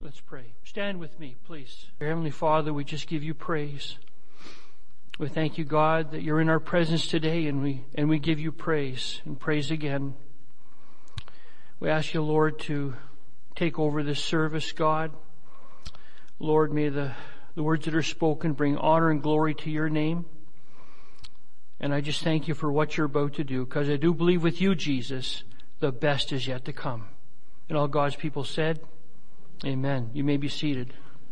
Let's pray. Stand with me, please. Dear Heavenly Father, we just give you praise. We thank you, God, that you're in our presence today, and we give you praise and praise again. We ask you, Lord, to take over this service, God. Lord, may the words that are spoken bring honor and glory to your name. And I just thank you for what you're about to do, because I do believe with you, Jesus, the best is yet to come. And all God's people said, amen. You may be seated.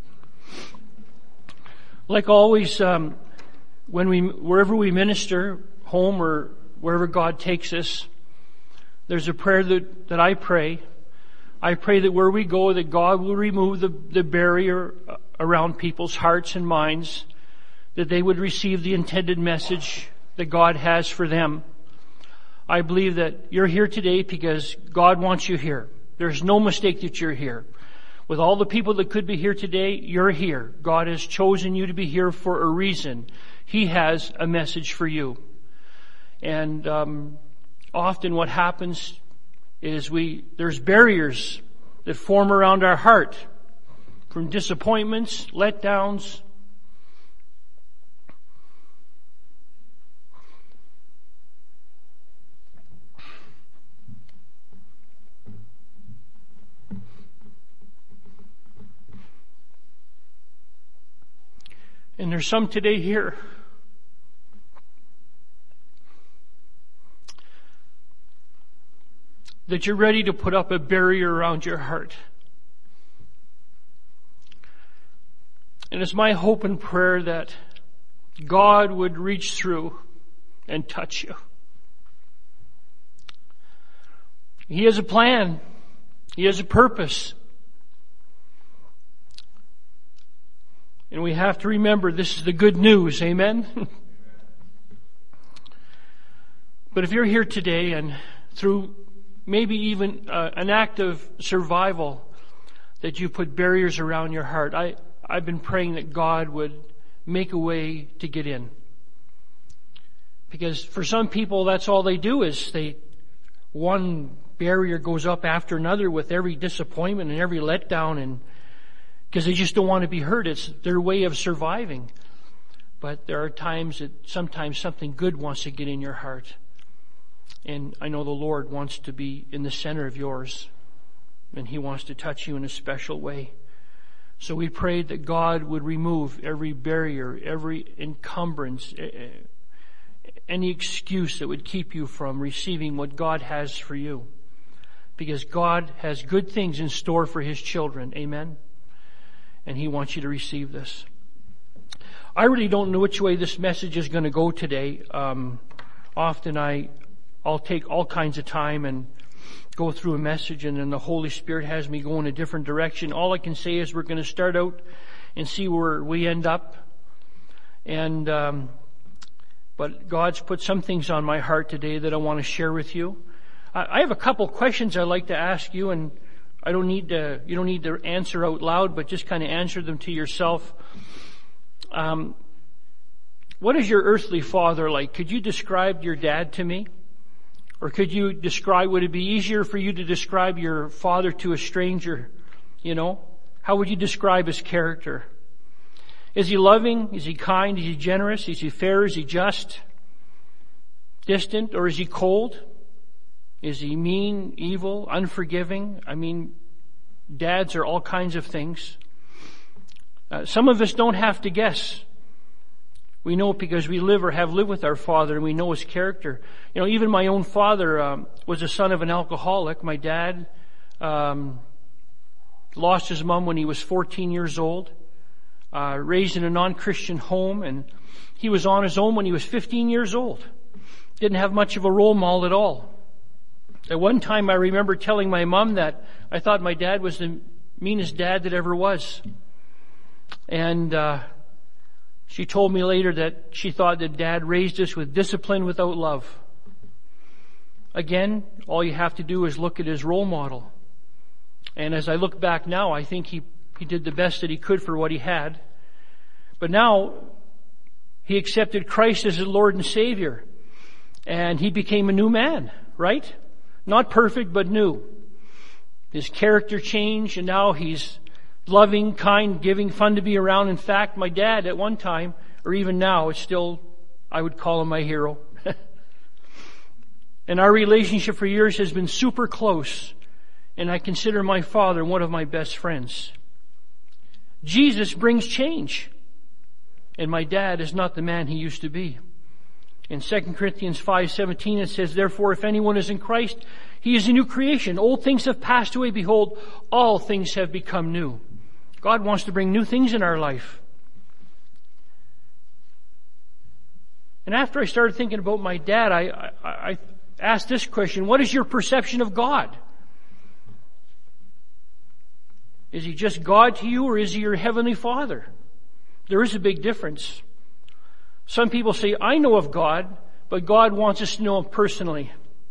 Like always, wherever we minister, home or wherever God takes us, there's a prayer that I pray. I pray that where we go, that God will remove the barrier around people's hearts and minds, that they would receive the intended message that God has for them. I believe that you're here today because God wants you here. There's no mistake that you're here. With all the people that could be here today, you're here. God has chosen you to be here for a reason. He has a message for you. And often what happens is there's barriers that form around our heart from disappointments, letdowns. And there's some today here that you're ready to put up a barrier around your heart. And it's my hope and prayer that God would reach through and touch you. He has a plan. He has a purpose. And we have to remember this is the good news. Amen? But if you're here today and through maybe even an act of survival that you put barriers around your heart, I've been praying that God would make a way to get in. Because for some people, that's all they do is one barrier goes up after another with every disappointment and every letdown, and because they just don't want to be hurt. It's their way of surviving. But there are times that sometimes something good wants to get in your heart. And I know the Lord wants to be in the center of yours. And He wants to touch you in a special way. So we prayed that God would remove every barrier, every encumbrance, any excuse that would keep you from receiving what God has for you. Because God has good things in store for His children. Amen? And He wants you to receive this. I really don't know which way this message is going to go today. Often I'll take all kinds of time and go through a message, and then the Holy Spirit has me go in a different direction. All I can say is we're going to start out and see where we end up. And but God's put some things on my heart today that I want to share with you. I have a couple questions I'd like to ask you, and you don't need to answer out loud, but just kind of answer them to yourself. What is your earthly father like? Could you describe your dad to me? Or would it be easier for you to describe your father to a stranger? How would you describe his character? Is he loving? Is he kind? Is he generous? Is he fair? Is he just? Distant? Or is he cold? Is he mean, evil, unforgiving? Dads are all kinds of things. Some of us don't have to guess. We know it because we live or have lived with our father, and we know his character. Even my own father was a son of an alcoholic. My dad lost his mom when he was 14 years old, raised in a non-Christian home, and he was on his own when he was 15 years old. Didn't have much of a role model at all. At one time, I remember telling my mom that I thought my dad was the meanest dad that ever was. And she told me later that she thought that Dad raised us with discipline without love. Again, all you have to do is look at his role model. And as I look back now, I think he did the best that he could for what he had. But now, he accepted Christ as his Lord and Savior. And he became a new man, right? Not perfect, but new. His character changed, and now he's loving, kind, giving, fun to be around. In fact, my dad at one time, or even now, is still, I would call him my hero. And our relationship for years has been super close. And I consider my father one of my best friends. Jesus brings change. And my dad is not the man he used to be. In 2 Corinthians 5:17 it says, "Therefore, if anyone is in Christ, he is a new creation. Old things have passed away. Behold, all things have become new." God wants to bring new things in our life. And after I started thinking about my dad, I asked this question: what is your perception of God? Is he just God to you, or is he your heavenly Father? There is a big difference. Some people say, I know of God, but God wants us to know him personally.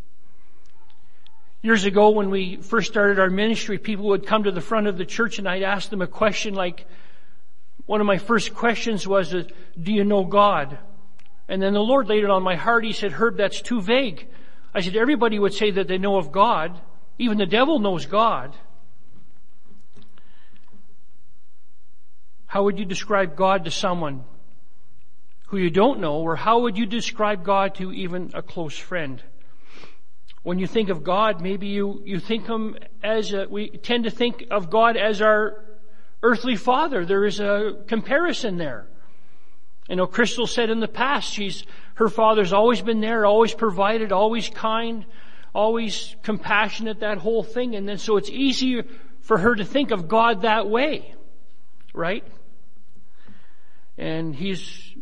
Years ago, when we first started our ministry, people would come to the front of the church and I'd ask them a question like, one of my first questions was, do you know God? And then the Lord laid it on my heart. He said, Herb, that's too vague. I said, everybody would say that they know of God. Even the devil knows God. How would you describe God to someone who you don't know? Or how would you describe God to even a close friend? When you think of God, maybe you think him as we tend to think of God as our earthly father. There is a comparison there. I know Crystal said in the past, her father's always been there, always provided, always kind, always compassionate, that whole thing. And then so it's easier for her to think of God that way, right? And he's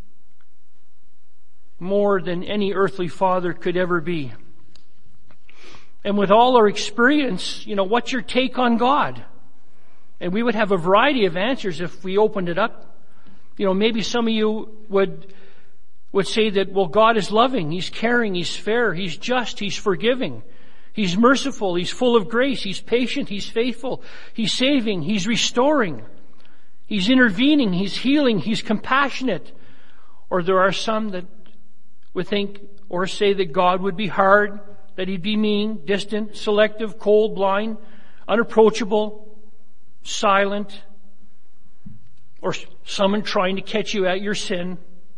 more than any earthly father could ever be. And with all our experience, what's your take on God? And we would have a variety of answers if we opened it up. Maybe some of you would say that, well, God is loving, he's caring, he's fair, he's just, he's forgiving, he's merciful, he's full of grace, he's patient, he's faithful, he's saving, he's restoring, he's intervening, he's healing, he's compassionate. Or there are some that would think or say that God would be hard, that he'd be mean, distant, selective, cold, blind, unapproachable, silent, or someone trying to catch you at your sin.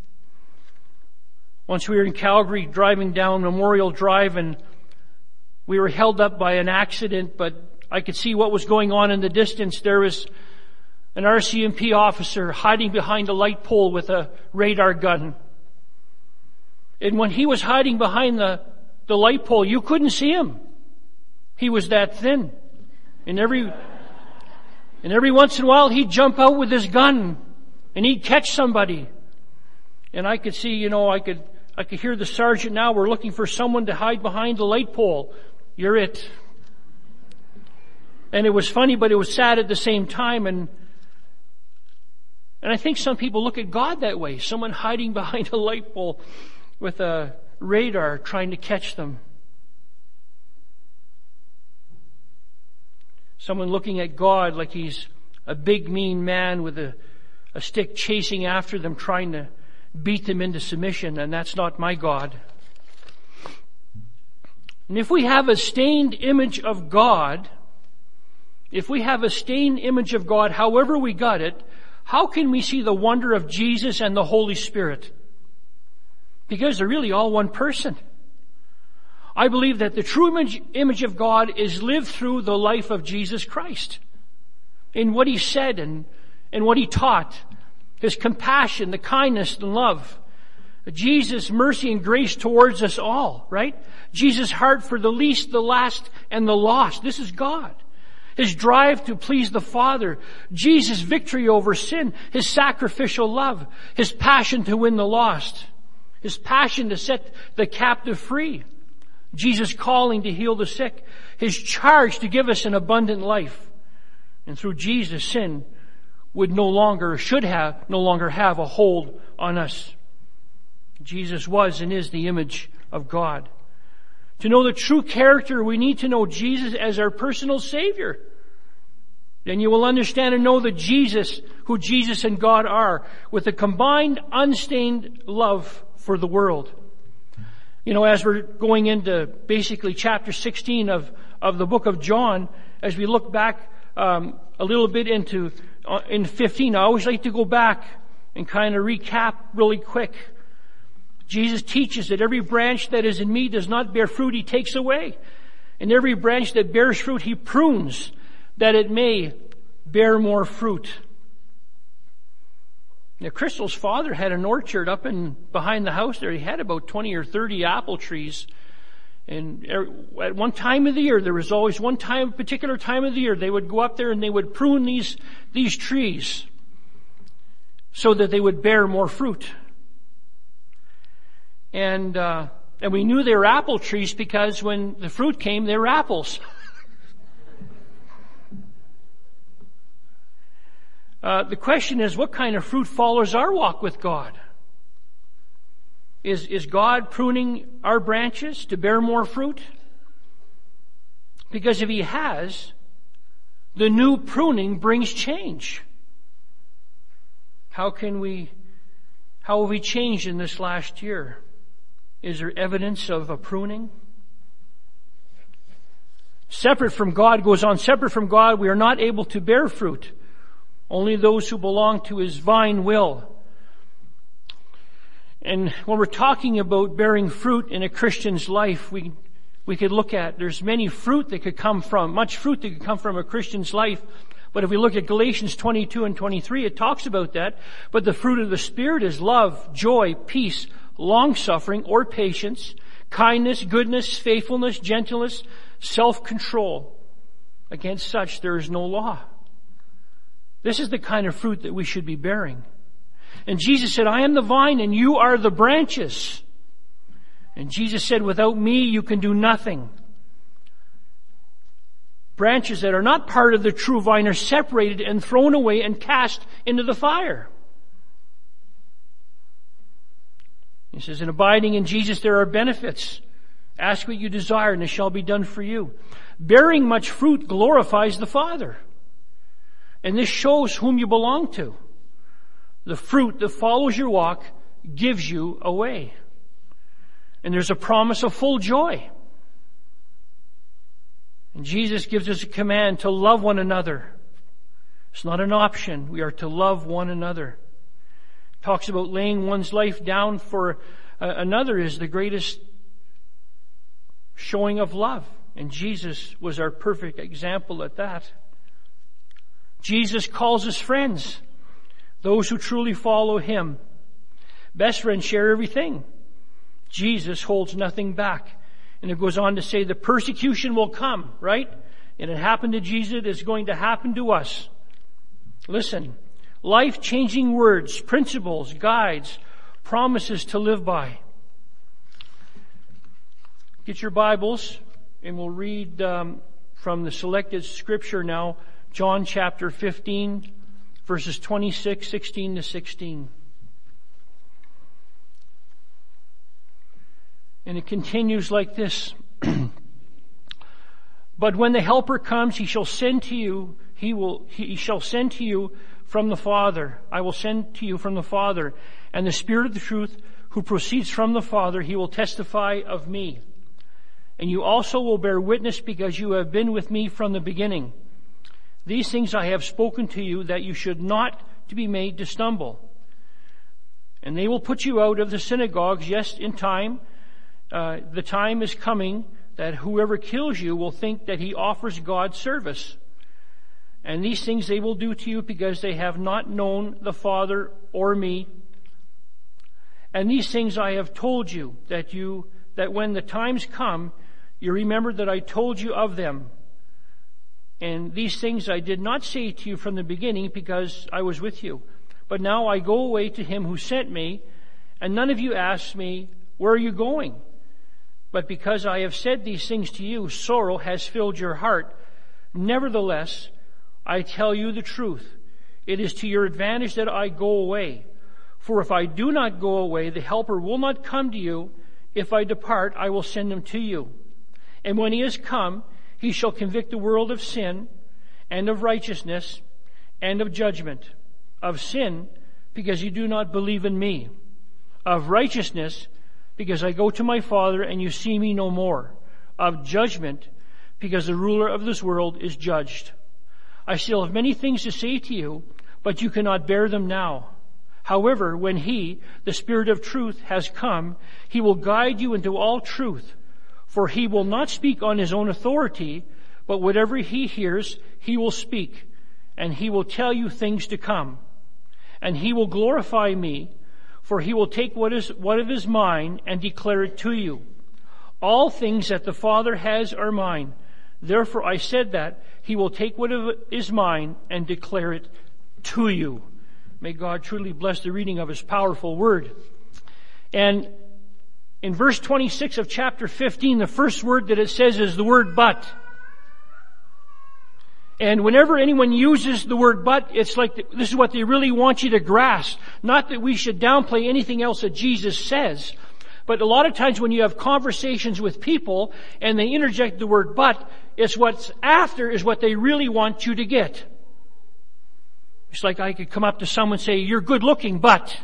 Once we were in Calgary driving down Memorial Drive and we were held up by an accident, but I could see what was going on in the distance. There was an RCMP officer hiding behind a light pole with a radar gun. And when he was hiding behind the light pole, you couldn't see him. He was that thin. And every once in a while he'd jump out with his gun and he'd catch somebody. And I could see, I could hear the sergeant now, we're looking for someone to hide behind the light pole. You're it. And it was funny, but it was sad at the same time. And I think some people look at God that way. Someone hiding behind a light pole with a radar trying to catch them. Someone looking at God like he's a big mean man with a stick chasing after them, trying to beat them into submission, and that's not my God. And if we have a stained image of God, however we got it, how can we see the wonder of Jesus and the Holy Spirit? Because they're really all one person. I believe that the true image of God is lived through the life of Jesus Christ. In what he said and what he taught. His compassion, the kindness, the love. Jesus' mercy and grace towards us all, right? Jesus' heart for the least, the last, and the lost. This is God. His drive to please the Father. Jesus' victory over sin. His sacrificial love. His passion to win the lost. His passion to set the captive free. Jesus' calling to heal the sick. His charge to give us an abundant life. And through Jesus, sin should no longer have a hold on us. Jesus was and is the image of God. To know the true character, we need to know Jesus as our personal Savior. Then you will understand and know the Jesus, who Jesus and God are, with a combined, unstained love for the world. As we're going into basically chapter 16 of the book of John, as we look back a little bit in 15. I always like to go back and kind of recap really quick. Jesus teaches that every branch that is in me does not bear fruit, he takes away. And every branch that bears fruit, he prunes, that it may bear more fruit. Now, Crystal's father had an orchard up behind the house there. He had about 20 or 30 apple trees. And at one time of the year, there was always particular time of the year, they would go up there and they would prune these trees so that they would bear more fruit. And we knew they were apple trees because when the fruit came, they were apples. The question is, what kind of fruit follows our walk with God? Is God pruning our branches to bear more fruit? Because if he has, the new pruning brings change. How have we changed in this last year? Is there evidence of a pruning? Separate from God goes on. Separate from God, we are not able to bear fruit. Only those who belong to his vine will. And when we're talking about bearing fruit in a Christian's life, we could look at, there's much fruit that could come from a Christian's life. But if we look at Galatians 22 and 23, it talks about that. But the fruit of the Spirit is love, joy, peace, long-suffering or patience, kindness, goodness, faithfulness, gentleness, self-control. Against such there is no law. This is the kind of fruit that we should be bearing. And Jesus said, I am the vine and you are the branches. And Jesus said, without me you can do nothing. Branches that are not part of the true vine are separated and thrown away and cast into the fire. He says, in abiding in Jesus there are benefits. Ask what you desire and it shall be done for you. Bearing much fruit glorifies the Father. And this shows whom you belong to. The fruit that follows your walk gives you away. And there's a promise of full joy. And Jesus gives us a command to love one another. It's not an option. We are to love one another. Talks about laying one's life down for another is the greatest showing of love. And Jesus was our perfect example at that. Jesus calls us friends, those who truly follow him. Best friends share everything. Jesus holds nothing back. And it goes on to say the persecution will come, right? And it happened to Jesus, it's going to happen to us. Listen, life-changing words, principles, guides, promises to live by. Get your Bibles, and we'll read from the selected scripture now, John chapter 15, verses 26, 16 to 16. And it continues like this. But when the Helper comes, he shall send to you, he shall send to you from the Father. I will send to you from the Father. And the Spirit of the truth, who proceeds from the Father, he will testify of me. And you also will bear witness because you have been with me from the beginning. These things I have spoken to you, that you should not to be made to stumble. And they will put you out of the synagogues, yes, in time. The time is coming that whoever kills you will think that he offers God service. And these things they will do to you because they have not known the Father or me. And these things I have told you, that when the times come, you remember that I told you of them. And these things I did not say to you from the beginning because I was with you. But now I go away to him who sent me, and none of you ask me, where are you going? But because I have said these things to you, sorrow has filled your heart. Nevertheless, I tell you the truth. It is to your advantage that I go away. For if I do not go away, the Helper will not come to you. If I depart, I will send him to you. And when he has come, he shall convict the world of sin and of righteousness and of judgment. Of sin, because you do not believe in me. Of righteousness, because I go to my Father and you see me no more. Of judgment, because the ruler of this world is judged. I still have many things to say to you, but you cannot bear them now. However, when He, the Spirit of truth, has come, He will guide you into all truth. For He will not speak on His own authority, but whatever He hears, He will speak, and He will tell you things to come. And He will glorify Me, for He will take what of His mine and declare it to you. All things that the Father has are mine. Therefore I said that He will take what is mine and declare it to you. May God truly bless the reading of His powerful word. And in verse 26 of chapter 15, the first word that it says is the word but. And whenever anyone uses the word but, it's like this is what they really want you to grasp. Not that we should downplay anything else that Jesus says, but a lot of times when you have conversations with people and they interject the word but, it's what's after is what they really want you to get. It's like I could come up to someone and say, "You're good looking, but."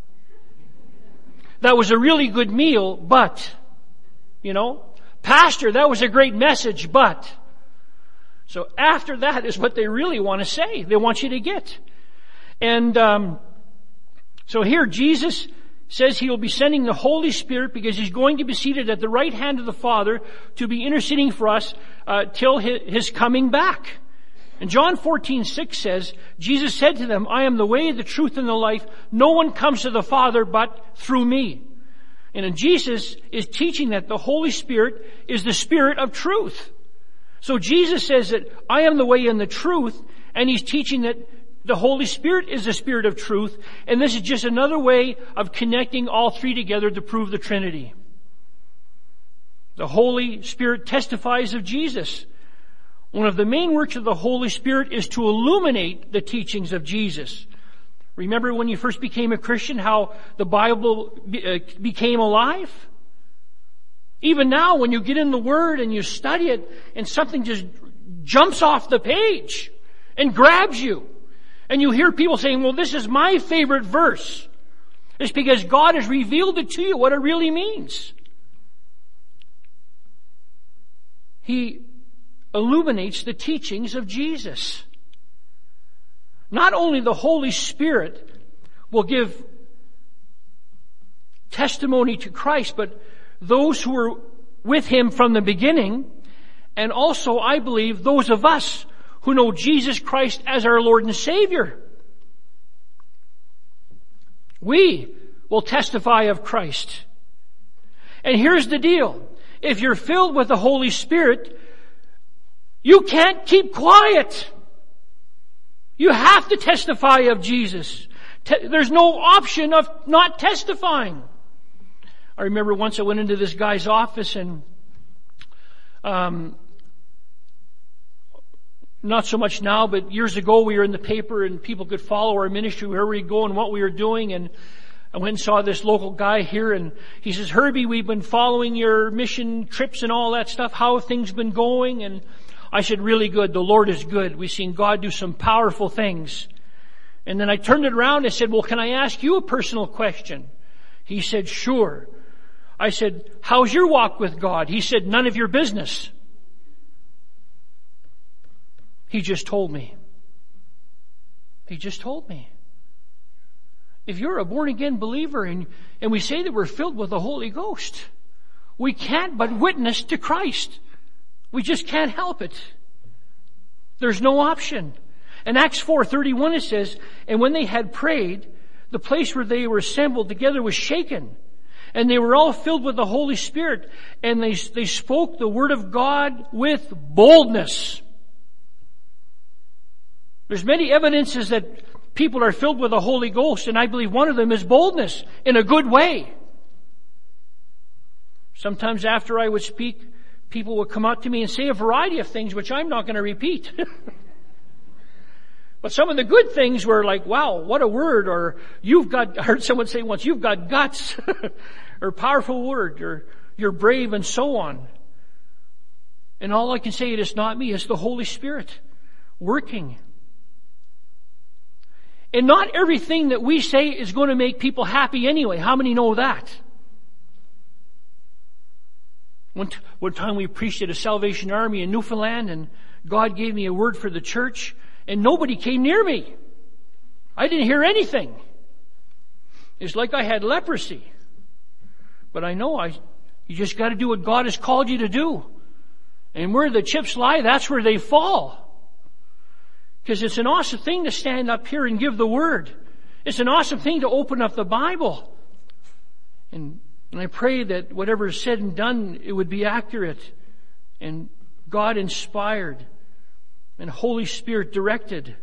That was a really good meal, but. Pastor, that was a great message, but. So after that is what they really want to say. They want you to get. And so here Jesus says He will be sending the Holy Spirit because He's going to be seated at the right hand of the Father to be interceding for us till His coming back. And John 14:6 says, Jesus said to them, "I am the way, the truth, and the life. No one comes to the Father but through Me." And Jesus is teaching that the Holy Spirit is the Spirit of truth. So Jesus says that I am the way and the truth, and He's teaching that the Holy Spirit is the Spirit of truth, and this is just another way of connecting all three together to prove the Trinity. The Holy Spirit testifies of Jesus. One of the main works of the Holy Spirit is to illuminate the teachings of Jesus. Remember when you first became a Christian, how the Bible became alive? Even now, when you get in the Word and you study it, and something just jumps off the page and grabs you, and you hear people saying, "Well, this is my favorite verse." It's because God has revealed it to you, what it really means. He illuminates the teachings of Jesus. Not only the Holy Spirit will give testimony to Christ, but those who were with Him from the beginning, and also, I believe, those of us who know Jesus Christ as our Lord and Savior. We will testify of Christ. And here's the deal. If you're filled with the Holy Spirit, you can't keep quiet. You have to testify of Jesus. There's no option of not testifying. I remember once I went into this guy's office and not so much now, but years ago we were in the paper and people could follow our ministry wherever we go and what we were doing. And I went and saw this local guy here and he says, "Herbie, we've been following your mission trips and all that stuff. How have things been going?" And I said, "Really good. The Lord is good. We've seen God do some powerful things." And then I turned it around and I said, "Well, can I ask you a personal question?" He said, "Sure." I said, "How's your walk with God?" He said, "None of your business." He just told me. He just told me. If you're a born-again believer and we say that we're filled with the Holy Ghost, we can't but witness to Christ. We just can't help it. There's no option. In Acts 4:31 it says, "And when they had prayed, the place where they were assembled together was shaken. And they were all filled with the Holy Spirit, and they spoke the word of God with boldness." There's many evidences that people are filled with the Holy Ghost, and I believe one of them is boldness in a good way. Sometimes after I would speak, people would come up to me and say a variety of things which I'm not going to repeat. But some of the good things were like, "Wow, what a word," or I heard someone say once, "You've got guts," or "Powerful word," or "You're brave," and so on. And all I can say, it is not me, it's the Holy Spirit working. And not everything that we say is going to make people happy anyway. How many know that? One time we preached at a Salvation Army in Newfoundland, and God gave me a word for the church. And nobody came near me. I didn't hear anything. It's like I had leprosy. But I know you just got to do what God has called you to do. And where the chips lie, that's where they fall. Because it's an awesome thing to stand up here and give the Word. It's an awesome thing to open up the Bible. And I pray that whatever is said and done, it would be accurate and God inspired and Holy Spirit directed.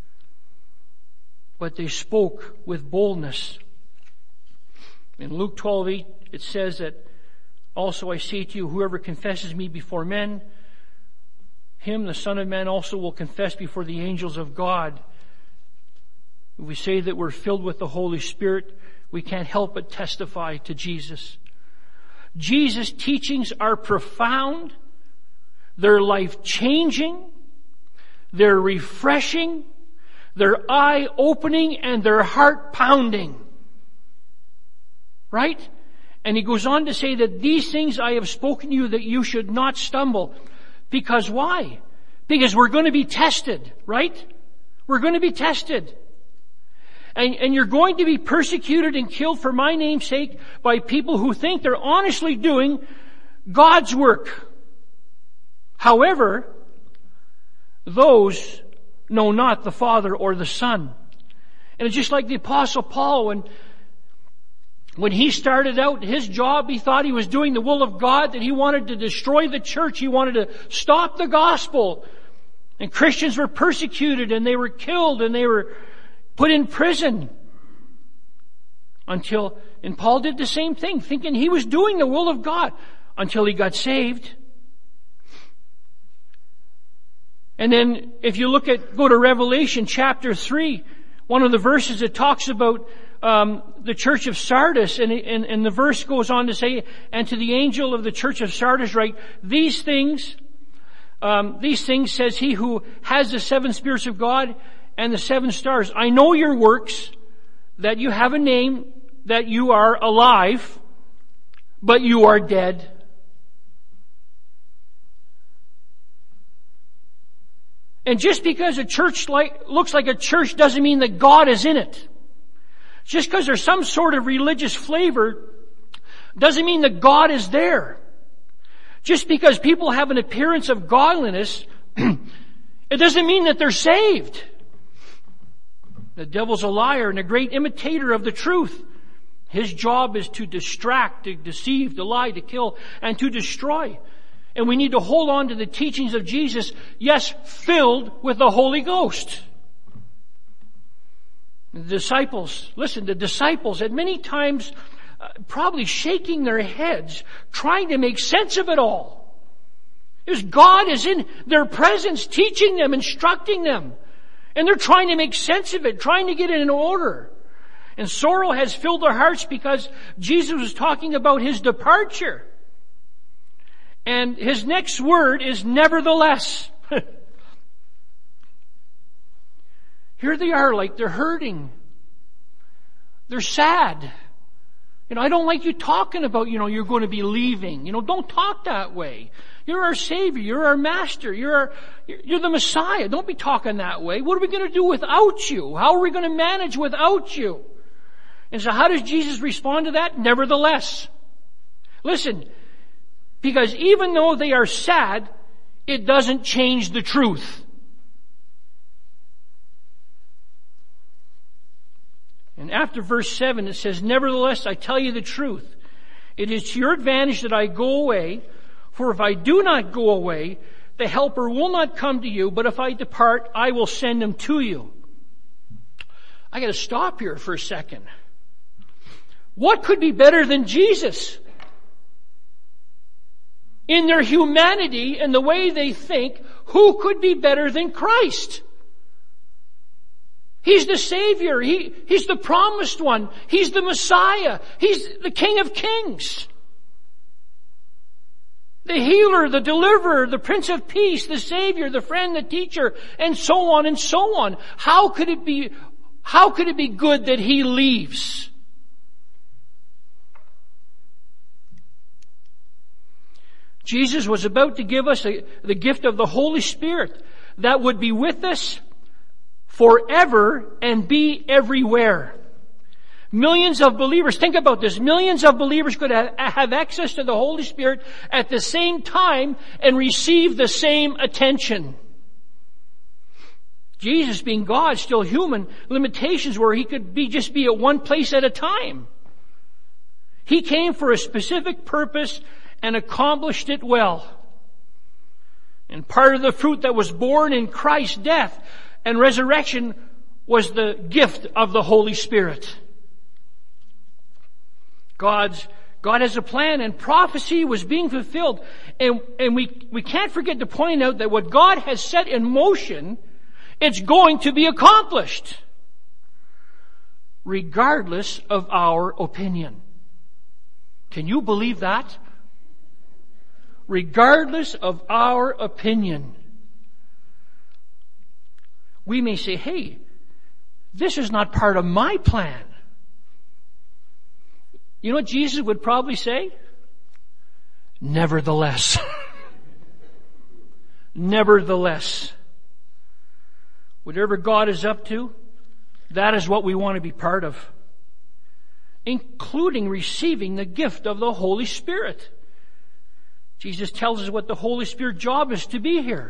But they spoke with boldness. In Luke 12:8, it says that, also I say to you, whoever confesses me before men, him, the Son of Man, also will confess before the angels of God. If we say that we're filled with the Holy Spirit, we can't help but testify to Jesus. Jesus' teachings are profound. They're life-changing. They're refreshing. They're eye-opening and they're heart-pounding. Right? And he goes on to say that these things I have spoken to you that you should not stumble. Because why? Because we're going to be tested, right? We're going to be tested. And you're going to be persecuted and killed for my name's sake by people who think they're honestly doing God's work. However, those know not the Father or the Son. And it's just like the Apostle Paul, when he started out his job, he thought he was doing the will of God, that he wanted to destroy the church. He wanted to stop the gospel. And Christians were persecuted and they were killed and they were put in prison. And Paul did the same thing, thinking he was doing the will of God until he got saved. And then if you go to Revelation chapter 3, one of the verses that talks about the church of Sardis, and the verse goes on to say, and to the angel of the church of Sardis write, these things says he who has the seven spirits of God and the seven stars. I know your works, that you have a name, that you are alive, but you are dead. And just because a church looks like a church doesn't mean that God is in it. Just because there's some sort of religious flavor doesn't mean that God is there. Just because people have an appearance of godliness, it doesn't mean that they're saved. The devil's a liar and a great imitator of the truth. His job is to distract, to deceive, to lie, to kill, and to destroy. And we need to hold on to the teachings of Jesus, yes, filled with the Holy Ghost. The disciples at many times probably shaking their heads, trying to make sense of it all. Because God is in their presence, teaching them, instructing them. And they're trying to make sense of it, trying to get it in order. And sorrow has filled their hearts because Jesus was talking about His departure. And His next word is nevertheless. Here they are, like they're hurting. They're sad. I don't like you talking about, you're going to be leaving. Don't talk that way. You're our Savior. You're our Master. You're the Messiah. Don't be talking that way. What are we going to do without you? How are we going to manage without you? And so how does Jesus respond to that? Nevertheless. Listen, because even though they are sad, it doesn't change the truth. And after verse 7, it says, nevertheless, I tell you the truth. It is to your advantage that I go away, for if I do not go away, the Helper will not come to you, but if I depart, I will send him to you. I got to stop here for a second. What could be better than Jesus? In their humanity and the way they think, who could be better than Christ? He's the Savior. He's the promised one. He's the Messiah. He's the King of Kings. The healer, the deliverer, the Prince of Peace, the Savior, the friend, the teacher, and so on and so on. How could it be good that He leaves? Jesus was about to give us the gift of the Holy Spirit that would be with us forever and be everywhere. Millions of believers, think about this, millions of believers could have access to the Holy Spirit at the same time and receive the same attention. Jesus, being God, still human, limitations where he could just be at one place at a time. He came for a specific purpose and accomplished it well. And part of the fruit that was born in Christ's death and resurrection was the gift of the Holy Spirit. God has a plan, and prophecy was being fulfilled. And we can't forget to point out that what God has set in motion, it's going to be accomplished, regardless of our opinion. Can you believe that? Regardless of our opinion. We may say, hey, this is not part of my plan. You know what Jesus would probably say? Nevertheless. Nevertheless. Whatever God is up to, that is what we want to be part of. Including receiving the gift of the Holy Spirit. Jesus tells us what the Holy Spirit's job is to be here.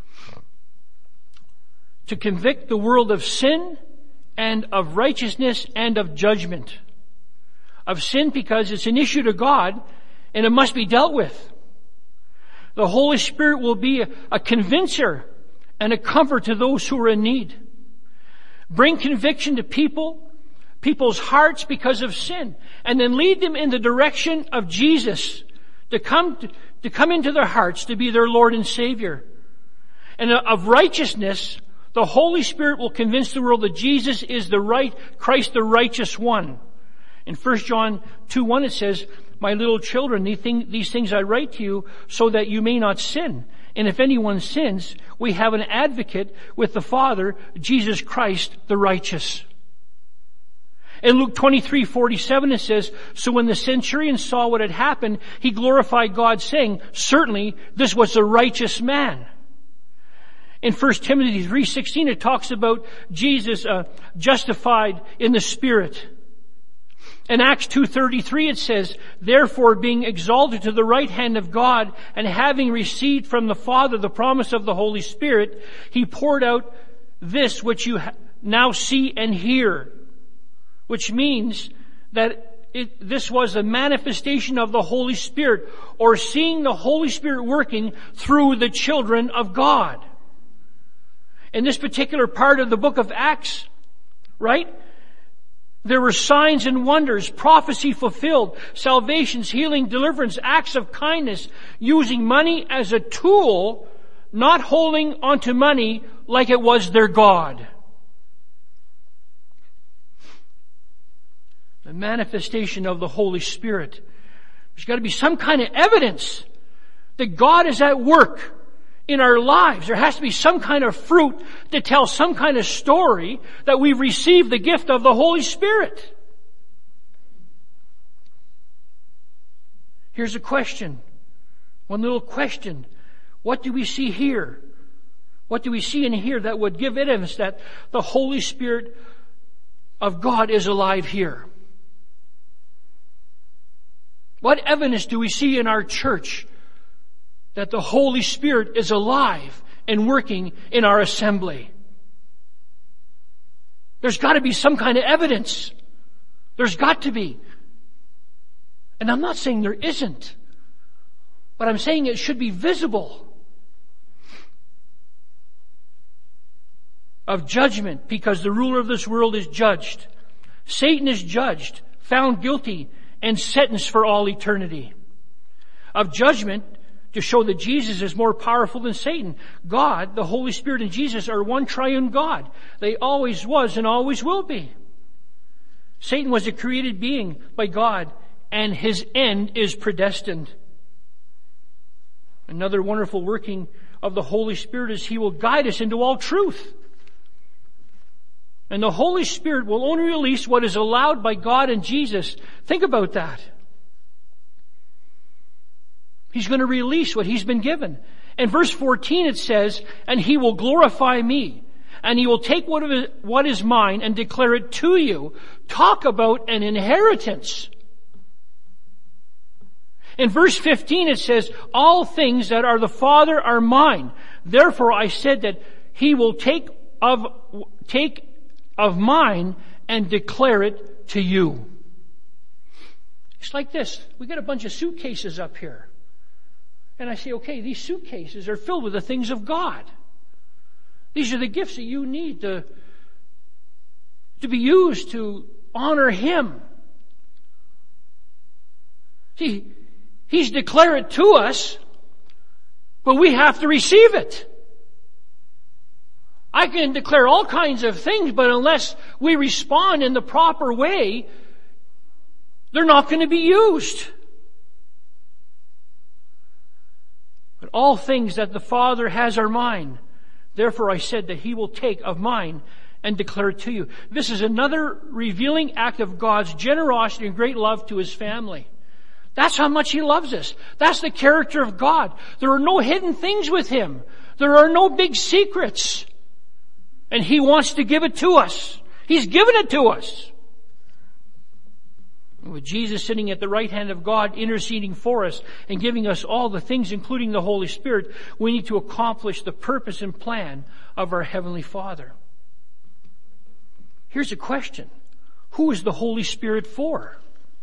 To convict the world of sin and of righteousness and of judgment. Of sin because it's an issue to God and it must be dealt with. The Holy Spirit will be a convincer and a comfort to those who are in need. Bring conviction to people's hearts because of sin, and then lead them in the direction of Jesus to come into their hearts to be their Lord and Savior. And of righteousness, the Holy Spirit will convince the world that Jesus is Christ the righteous one. In 1 John 2:1 it says, "My little children, these things I write to you so that you may not sin. And if anyone sins, we have an advocate with the Father, Jesus Christ the righteous." In Luke 23:47 it says, "So when the centurion saw what had happened, he glorified God, saying, 'Certainly this was a righteous man.'" In 1 Timothy 3:16 it talks about Jesus justified in the Spirit. In Acts 2:33 it says, "Therefore being exalted to the right hand of God, and having received from the Father the promise of the Holy Spirit, he poured out this which you now see and hear." Which means that this was a manifestation of the Holy Spirit, or seeing the Holy Spirit working through the children of God. In this particular part of the book of Acts, right? There were signs and wonders, prophecy fulfilled, salvations, healing, deliverance, acts of kindness, using money as a tool, not holding onto money like it was their God. The manifestation of the Holy Spirit. There's got to be some kind of evidence that God is at work in our lives. There has to be some kind of fruit to tell some kind of story that we've received the gift of the Holy Spirit. Here's a question. One little question. What do we see here? What do we see in here that would give evidence that the Holy Spirit of God is alive here? What evidence do we see in our church that the Holy Spirit is alive and working in our assembly? There's got to be some kind of evidence. There's got to be. And I'm not saying there isn't, but I'm saying it should be visible. Of judgment, because the ruler of this world is judged. Satan is judged, found guilty, and sentenced for all eternity. Of judgment, to show that Jesus is more powerful than Satan. God, the Holy Spirit, and Jesus are one triune God. They always was and always will be. Satan was a created being by God, and his end is predestined. Another wonderful working of the Holy Spirit is he will guide us into all truth. And the Holy Spirit will only release what is allowed by God and Jesus. Think about that. He's going to release what he's been given. In verse 14 it says, "And he will glorify me, and He will take what is mine and declare it to you. Talk about an inheritance. In verse 15 it says, all things that are the Father are mine. Therefore I said that He will take of mine and declare it to you. It's like this. We got a bunch of suitcases up here. And I say, okay, these suitcases are filled with the things of God. These are the gifts that you need to be used to honor Him. See, He's declared it to us, but we have to receive it. I can declare all kinds of things, but unless we respond in the proper way, they're not going to be used. But all things that the Father has are mine. Therefore I said that He will take of mine and declare it to you. This is another revealing act of God's generosity and great love to His family. That's how much He loves us. That's the character of God. There are no hidden things with Him. There are no big secrets. And He wants to give it to us. He's given it to us. With Jesus sitting at the right hand of God, interceding for us and giving us all the things, including the Holy Spirit, we need to accomplish the purpose and plan of our Heavenly Father. Here's a question. Who is the Holy Spirit for?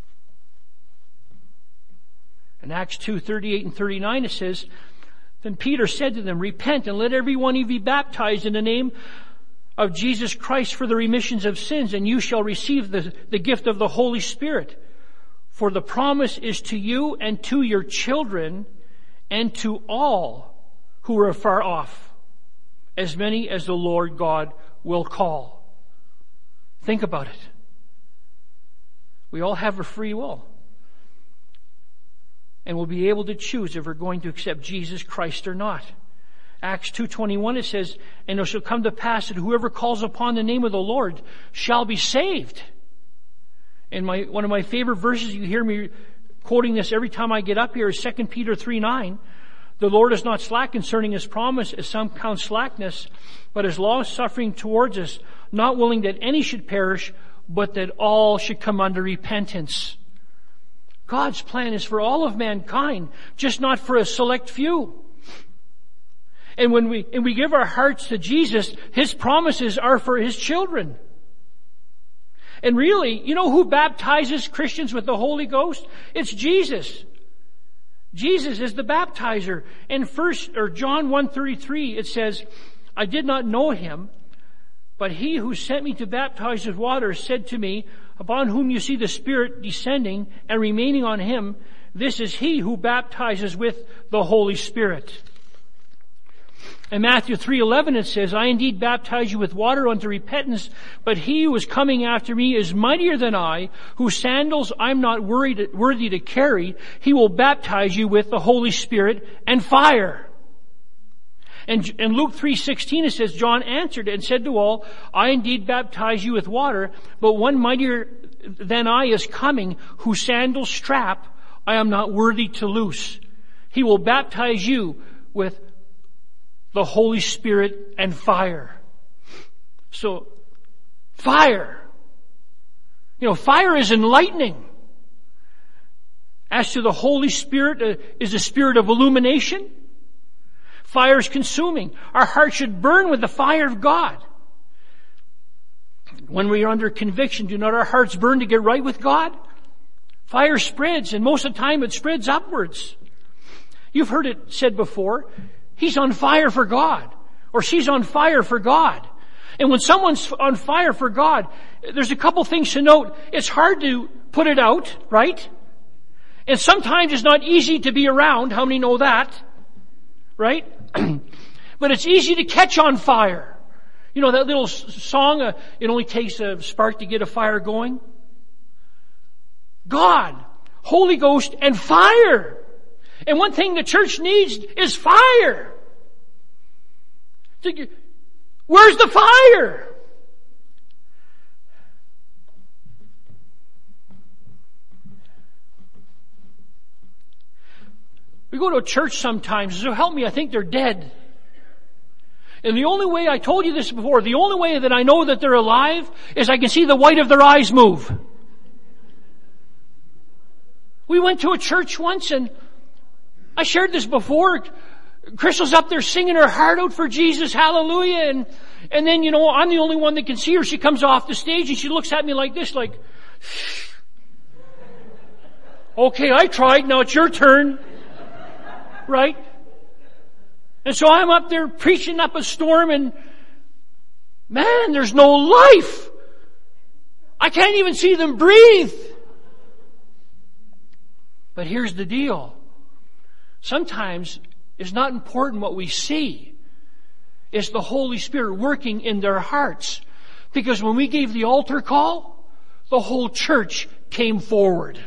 In Acts 2:38 and 39 it says, then Peter said to them, repent and let every one of you be baptized in the name of Jesus Christ for the remissions of sins, and you shall receive the gift of the Holy Spirit. For the promise is to you and to your children and to all who are far off, as many as the Lord God will call. Think about it. We all have a free will. And we'll be able to choose if we're going to accept Jesus Christ or not. Acts 2:21 it says, and it shall come to pass that whoever calls upon the name of the Lord shall be saved. And one of my favorite verses, you hear me quoting this every time I get up here, is 2 Peter 3:9. The Lord is not slack concerning His promise, as some count slackness, but is long-suffering towards us, not willing that any should perish, but that all should come under repentance. God's plan is for all of mankind, just not for a select few. And when we give our hearts to Jesus, His promises are for His children. And really, you know who baptizes Christians with the Holy Ghost? It's Jesus. Jesus is the baptizer. In John 1:33, it says, I did not know Him, but He who sent me to baptize with water said to me, upon whom you see the Spirit descending and remaining on Him, this is He who baptizes with the Holy Spirit. In Matthew 3:11 it says, I indeed baptize you with water unto repentance, but He who is coming after me is mightier than I, whose sandals I'm not worthy to carry. He will baptize you with the Holy Spirit and fire. And in Luke 3:16 it says, John answered and said to all, I indeed baptize you with water, but one mightier than I is coming, whose sandals strap I am not worthy to loose. He will baptize you with the Holy Spirit and fire. So, fire. Fire is enlightening. As to the Holy Spirit, is a spirit of illumination. Fire is consuming. Our hearts should burn with the fire of God. When we are under conviction, do not our hearts burn to get right with God? Fire spreads, and most of the time it spreads upwards. You've heard it said before, he's on fire for God, or she's on fire for God. And when someone's on fire for God, there's a couple things to note. It's hard to put it out, right? And sometimes it's not easy to be around. How many know that? Right? But it's easy to catch on fire. You know that little song, it only takes a spark to get a fire going? God, Holy Ghost, and fire. And one thing the church needs is fire. Where's the fire? We go to a church sometimes, so help me, I think they're dead. And the only way, I told you this before, the only way that I know that they're alive is I can see the white of their eyes move. We went to a church once, and I shared this before. Crystal's up there singing her heart out for Jesus, hallelujah, and then, I'm the only one that can see her. She comes off the stage and she looks at me like this, like, okay, I tried, now it's your turn. Right? And so I'm up there preaching up a storm, and man, there's no life. I can't even see them breathe. But here's the deal. Sometimes it's not important what we see. It's the Holy Spirit working in their hearts. Because when we gave the altar call, the whole church came forward.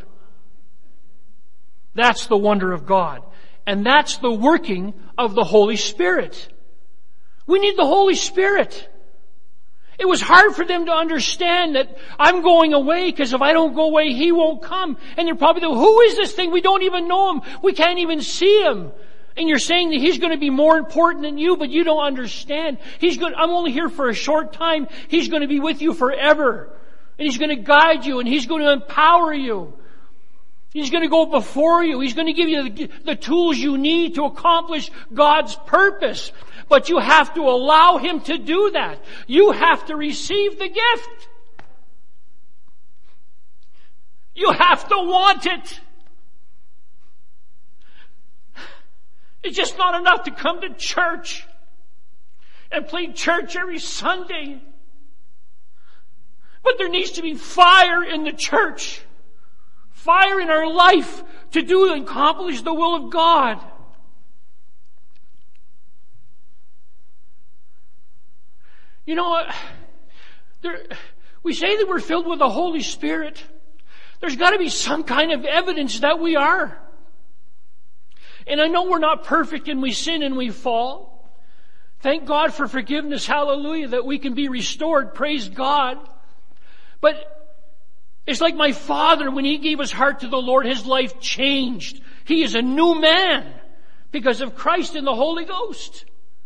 That's the wonder of God. And that's the working of the Holy Spirit. We need the Holy Spirit. It was hard for them to understand that I'm going away, because if I don't go away, He won't come. And they're probably thinking, who is this thing? We don't even know Him. We can't even see Him. And you're saying that He's going to be more important than you, but you don't understand. I'm only here for a short time. He's going to be with you forever. And He's going to guide you, and He's going to empower you. He's going to go before you. He's going to give you the tools you need to accomplish God's purpose. But you have to allow Him to do that. You have to receive the gift. You have to want it. It's just not enough to come to church and play church every Sunday. But there needs to be fire in the church. Fire in our life to do and accomplish the will of God. We say that we're filled with the Holy Spirit. There's got to be some kind of evidence that we are. And I know we're not perfect, and we sin and we fall. Thank God for forgiveness, hallelujah, that we can be restored, praise God. But it's like my father, when he gave his heart to the Lord, his life changed. He is a new man because of Christ and the Holy Ghost.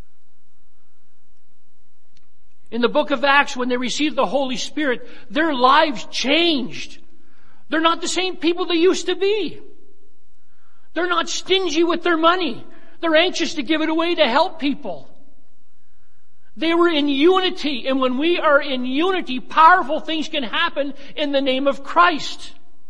In the book of Acts, when they received the Holy Spirit, their lives changed. They're not the same people they used to be. They're not stingy with their money. They're anxious to give it away to help people. They were in unity, and when we are in unity, powerful things can happen in the name of Christ.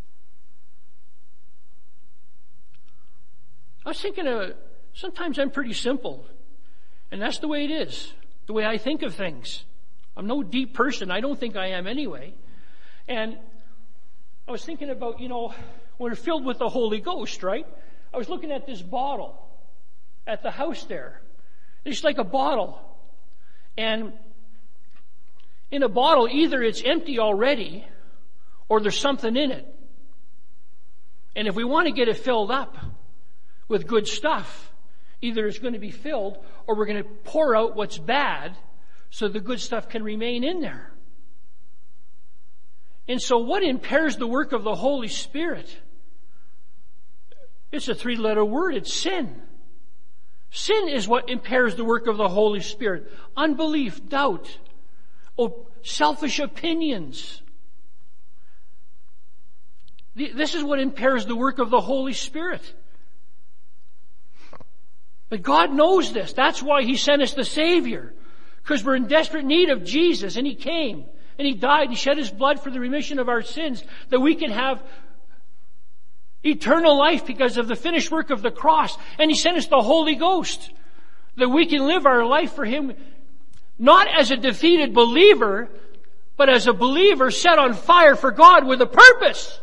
I was thinking, sometimes I'm pretty simple, and that's the way it is, the way I think of things. I'm no deep person. I don't think I am anyway. And I was thinking about, when we're filled with the Holy Ghost, right? I was looking at this bottle at the house there. It's like a bottle. And in a bottle, either it's empty already or there's something in it. And if we want to get it filled up with good stuff, either it's going to be filled or we're going to pour out what's bad so the good stuff can remain in there. And so what impairs the work of the Holy Spirit? It's a 3-letter word. It's sin. Sin is what impairs the work of the Holy Spirit. Unbelief, doubt, selfish opinions. This is what impairs the work of the Holy Spirit. But God knows this. That's why He sent us the Savior. Because we're in desperate need of Jesus. And He came. And He died. He shed His blood for the remission of our sins. That we can have eternal life because of the finished work of the cross. And He sent us the Holy Ghost. That we can live our life for Him. Not as a defeated believer. But as a believer set on fire for God with a purpose.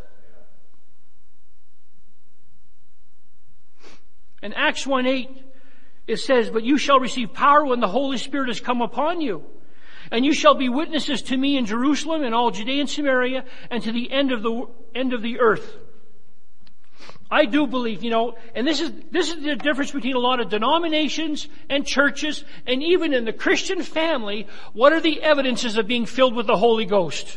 In Acts 1:8, it says, "But you shall receive power when the Holy Spirit has come upon you. And you shall be witnesses to me in Jerusalem and all Judea and Samaria and to the end of the earth." I do believe, and this is the difference between a lot of denominations and churches and even in the Christian family. What are the evidences of being filled with the Holy Ghost?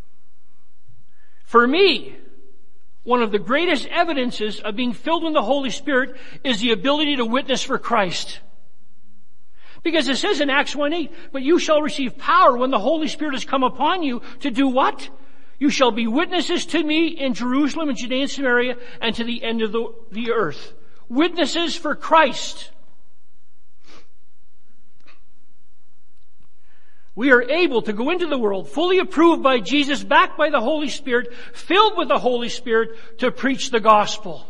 For me, one of the greatest evidences of being filled with the Holy Spirit is the ability to witness for Christ. Because it says in Acts 1:8, but you shall receive power when the Holy Spirit has come upon you to do what? You shall be witnesses to me in Jerusalem and Judea and Samaria and to the end of the earth. Witnesses for Christ. We are able to go into the world fully approved by Jesus, backed by the Holy Spirit, filled with the Holy Spirit to preach the gospel.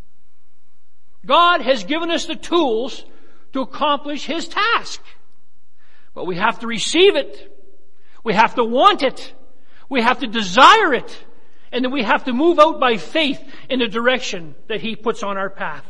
God has given us the tools to accomplish His task. But we have to receive it. We have to want it. We have to desire it. And then we have to move out by faith in the direction that He puts on our path.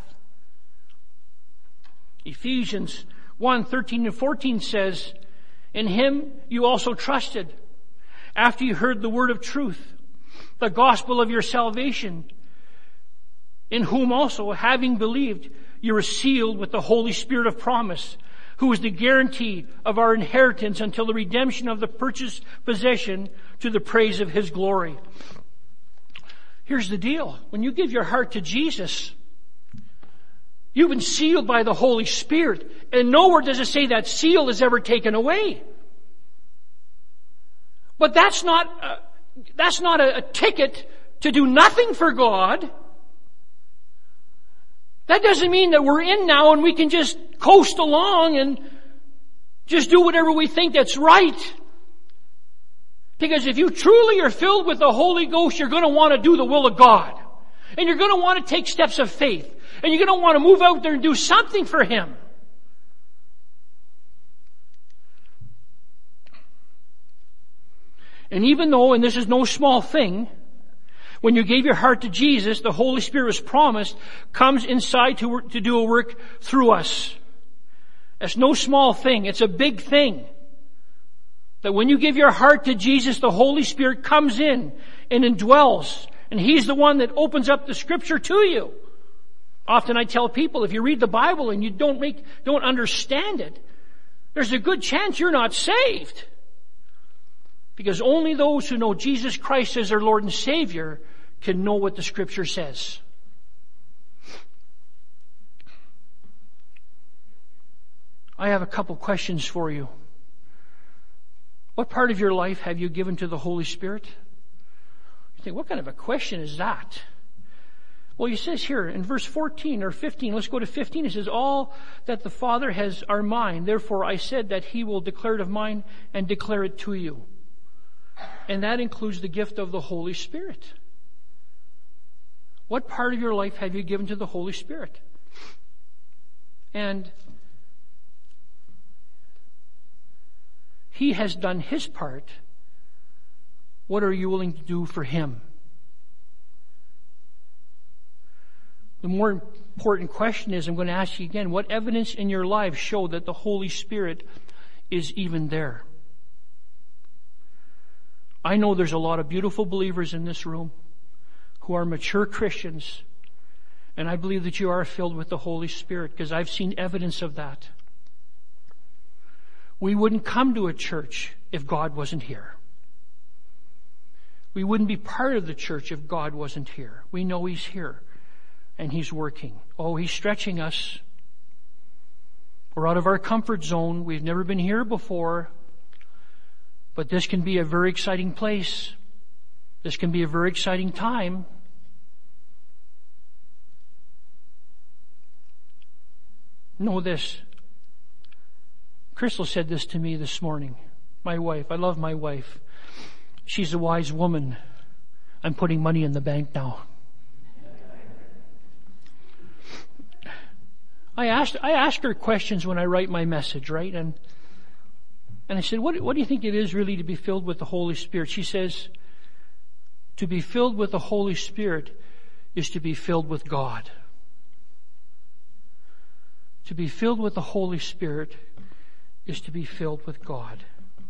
Ephesians 1:13 and 14 says, in Him you also trusted, after you heard the word of truth, the gospel of your salvation, in whom also, having believed, you were sealed with the Holy Spirit of promise, who is the guarantee of our inheritance until the redemption of the purchased possession to the praise of His glory. Here's the deal. When you give your heart to Jesus, you've been sealed by the Holy Spirit. And nowhere does it say that seal is ever taken away. But that's not a ticket to do nothing for God. That doesn't mean that we're in now and we can just coast along and just do whatever we think that's right. Because if you truly are filled with the Holy Ghost, you're going to want to do the will of God. And you're going to want to take steps of faith. And you're going to want to move out there and do something for Him. And even though, and this is no small thing, when you gave your heart to Jesus, the Holy Spirit was promised, comes inside to do a work through us. That's no small thing. It's a big thing. That when you give your heart to Jesus, the Holy Spirit comes in and indwells. And He's the one that opens up the Scripture to you. Often I tell people, if you read the Bible and you don't understand it, there's a good chance you're not saved. Because only those who know Jesus Christ as their Lord and Savior can know what the Scripture says. I have a couple questions for you. What part of your life have you given to the Holy Spirit? You think, what kind of a question is that? Well, He says here in verse 14 or 15, let's go to 15. It says, all that the Father has are mine. Therefore I said that He will declare it of mine and declare it to you. And that includes the gift of the Holy Spirit. What part of your life have you given to the Holy Spirit? And He has done His part. What are you willing to do for Him? The more important question is, I'm going to ask you again, what evidence in your life show that the Holy Spirit is even there? I know there's a lot of beautiful believers in this room who are mature Christians, and I believe that you are filled with the Holy Spirit because I've seen evidence of that. We wouldn't come to a church if God wasn't here. We wouldn't be part of the church if God wasn't here. We know He's here and He's working. Oh, He's stretching us. We're out of our comfort zone. We've never been here before. But this can be a very exciting place. This can be a very exciting time. Know this. Crystal said this to me this morning. My wife. I love my wife. She's a wise woman. I'm putting money in the bank now. I ask her questions when I write my message, right? And I said, what do you think it is really to be filled with the Holy Spirit? She says, to be filled with the Holy Spirit is to be filled with God. To be filled with the Holy Spirit is to be filled with God.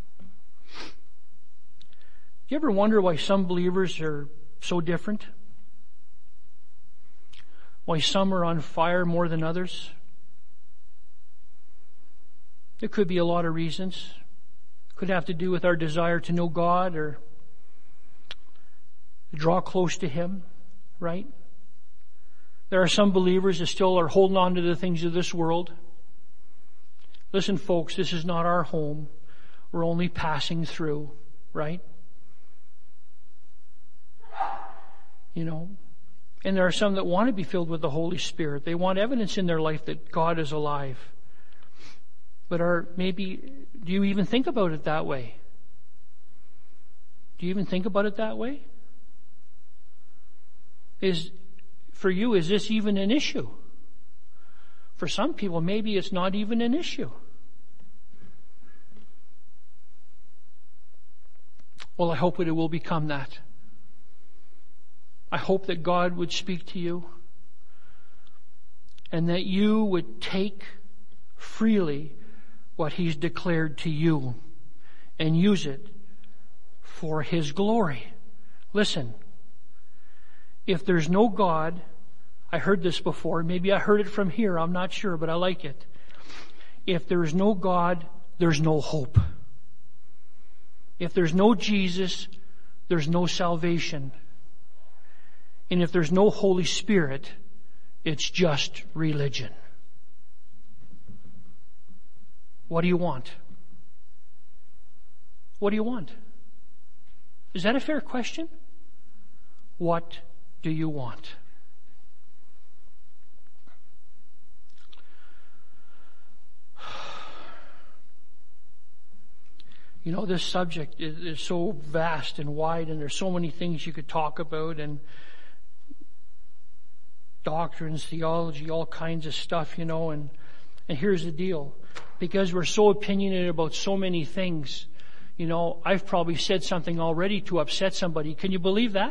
Do you ever wonder why some believers are so different? Why some are on fire more than others? There could be a lot of reasons. Could have to do with our desire to know God or draw close to Him, right? There are some believers that still are holding on to the things of this world. Listen, folks, this is not our home. We're only passing through, right? You know, and there are some that want to be filled with the Holy Spirit. They want evidence in their life that God is alive. But do you even think about it that way? Do you even think about it that way? For you, is this even an issue? For some people, maybe it's not even an issue. Well, I hope it will become that. I hope that God would speak to you and that you would take freely what He's declared to you and use it for His glory. Listen, if there's no God, I heard this before, maybe I heard it from here, I'm not sure, but I like it. If there's no God, there's no hope. If there's no Jesus, there's no salvation. And if there's no Holy Spirit, it's just religion. What do you want? What do you want? Is that a fair question? What do you want? You know, this subject is so vast and wide, and there's so many things you could talk about, and doctrines, theology, all kinds of stuff, you know, and here's the deal. Because we're so opinionated about so many things, you know, I've probably said something already to upset somebody. Can you believe that?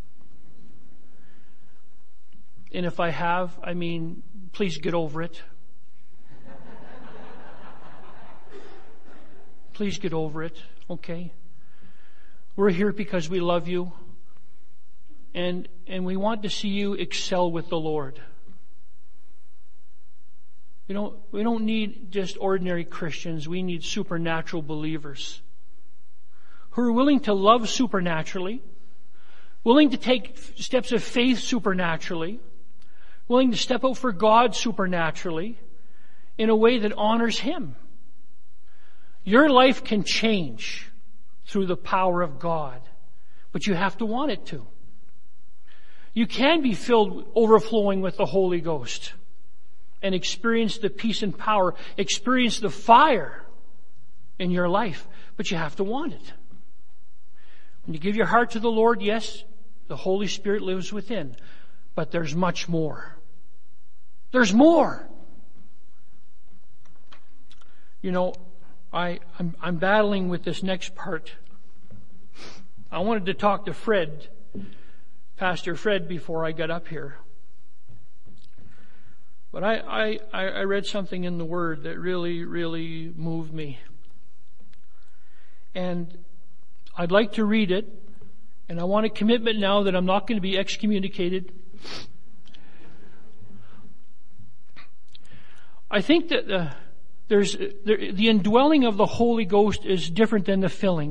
And if I have, please get over it. Please get over it, okay? We're here because we love you. And we want to see you excel with the Lord. We don't need just ordinary Christians. We need supernatural believers who are willing to love supernaturally, willing to take steps of faith supernaturally, willing to step out for God supernaturally in a way that honors Him. Your life can change through the power of God, but you have to want it to. You can be filled, overflowing with the Holy Ghost and experience the peace and power, experience the fire in your life, but you have to want it. When you give your heart to the Lord, yes, the Holy Spirit lives within, but there's much more. There's more. You know, I'm battling with this next part. I wanted to talk to Pastor Fred, before I got up here. But I read something in the Word that really, really moved me. And I'd like to read it, and I want a commitment now that I'm not going to be excommunicated. I think that the indwelling of the Holy Ghost is different than the filling.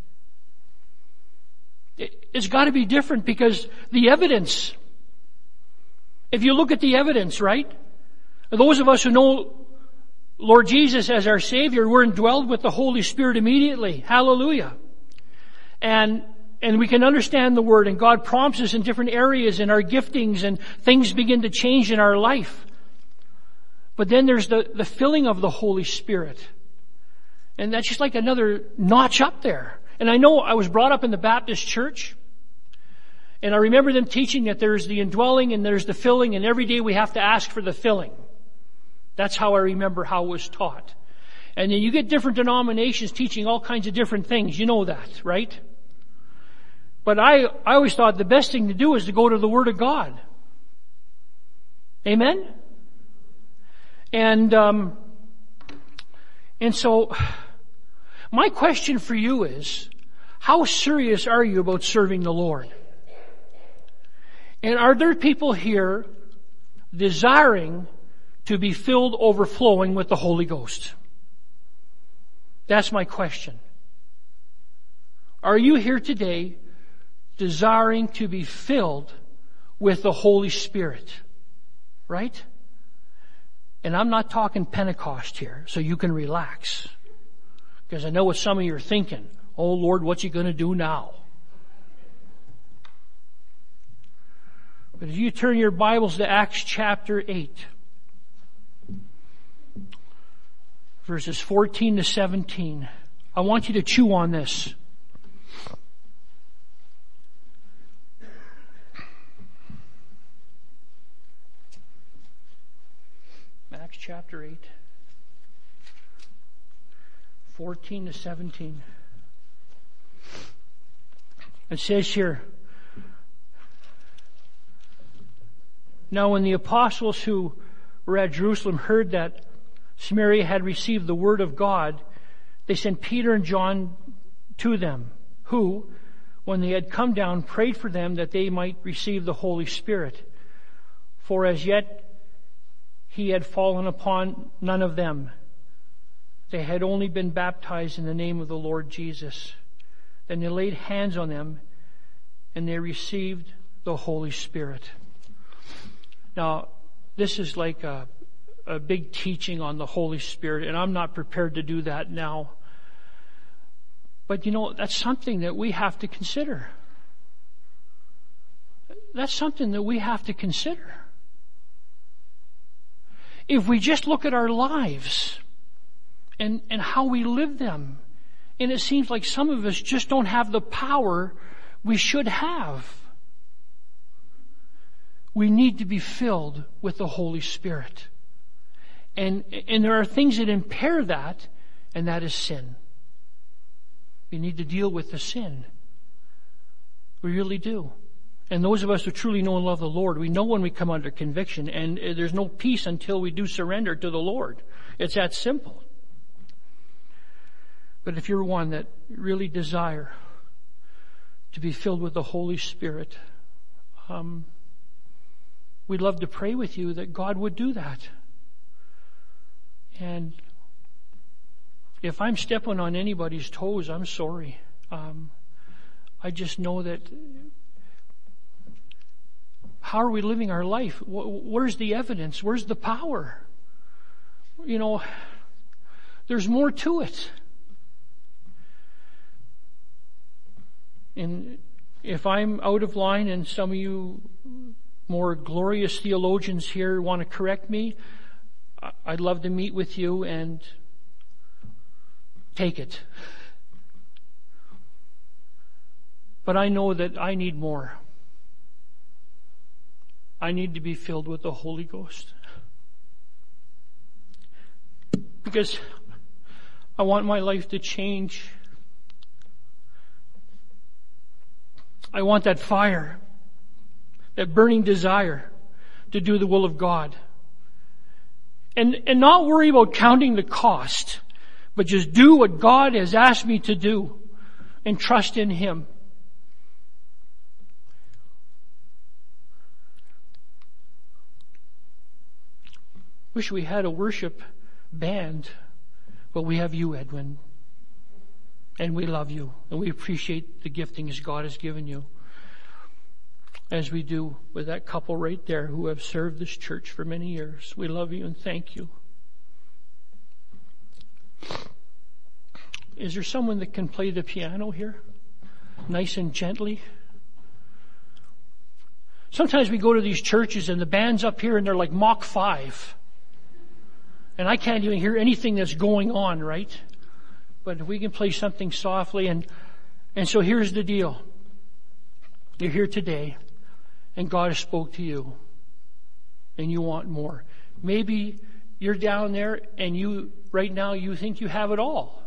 It's got to be different because the evidence, if you look at the evidence, right? Those of us who know Lord Jesus as our Savior, we're indwelled with the Holy Spirit immediately. Hallelujah. And we can understand the Word, and God prompts us in different areas in our giftings, and things begin to change in our life. But then there's the filling of the Holy Spirit. And that's just like another notch up there. And I know I was brought up in the Baptist church, and I remember them teaching that there's the indwelling and there's the filling, and every day we have to ask for the filling. That's how I remember how it was taught. And then you get different denominations teaching all kinds of different things. You know that, right? But I always thought the best thing to do is to go to the Word of God. Amen? And so my question for you is, how serious are you about serving the Lord? And are there people here desiring to be filled overflowing with the Holy Ghost? That's my question. Are you here today desiring to be filled with the Holy Spirit? Right? And I'm not talking Pentecost here, so you can relax. Because I know what some of you are thinking. Oh Lord, what's He going to do now? But if you turn your Bibles to Acts chapter 8, verses 14 to 17, I want you to chew on this. Acts chapter 8, 14 to 17. It says here, now when the apostles who were at Jerusalem heard that Samaria had received the word of God, they sent Peter and John to them, who, when they had come down, prayed for them that they might receive the Holy Spirit. For as yet He had fallen upon none of them. They had only been baptized in the name of the Lord Jesus. Then they laid hands on them, and they received the Holy Spirit. Now, this is like a big teaching on the Holy Spirit, and I'm not prepared to do that now. But that's something that we have to consider. That's something that we have to consider. If we just look at our lives and how we live them, and it seems like some of us just don't have the power we should have. We need to be filled with the Holy Spirit. And there are things that impair that, and that is sin. We need to deal with the sin. We really do. And those of us who truly know and love the Lord, we know when we come under conviction, and there's no peace until we do surrender to the Lord. It's that simple. But if you're one that really desire to be filled with the Holy Spirit, we'd love to pray with you that God would do that. And if I'm stepping on anybody's toes, I'm sorry. I just know that. How are we living our life? Where's the evidence? Where's the power? There's more to it. And if I'm out of line and some of you more glorious theologians here want to correct me, I'd love to meet with you and take it. But I know that I need more. I need to be filled with the Holy Ghost. Because I want my life to change. I want that fire, that burning desire to do the will of God. And not worry about counting the cost, but just do what God has asked me to do and trust in Him. Wish we had a worship band, but we have you, Edwin. And we love you, and we appreciate the giftings God has given you, as we do with that couple right there who have served this church for many years. We love you and thank you. Is there someone that can play the piano here? Nice and gently. Sometimes we go to these churches and the band's up here and they're like Mach 5. And I can't even hear anything that's going on, right? But if we can play something softly, and so here's the deal. You're here today, and God has spoke to you, and you want more. Maybe you're down there, and right now you think you have it all.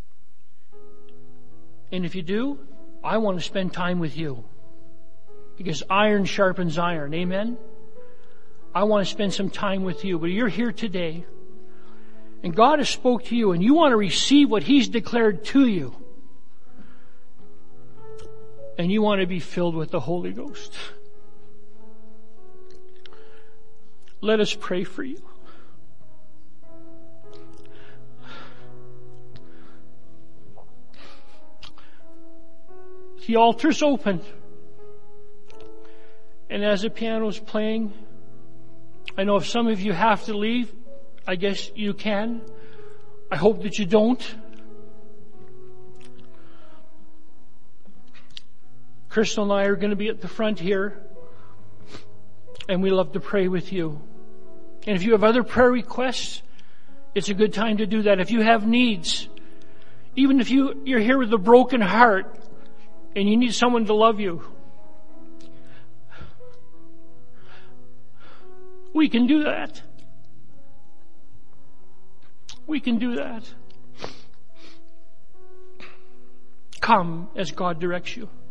And if you do, I want to spend time with you. Because iron sharpens iron, amen? I want to spend some time with you, but you're here today, and God has spoke to you, and you want to receive what He's declared to you. And you want to be filled with the Holy Ghost. Let us pray for you. The altar's open. And as the piano's playing, I know if some of you have to leave, I guess you can. I hope that you don't. Crystal and I are going to be at the front here, and we love to pray with you. And if you have other prayer requests, it's a good time to do that. If you have needs, even if you're here with a broken heart and you need someone to love you, we can do that. We can do that. Come as God directs you.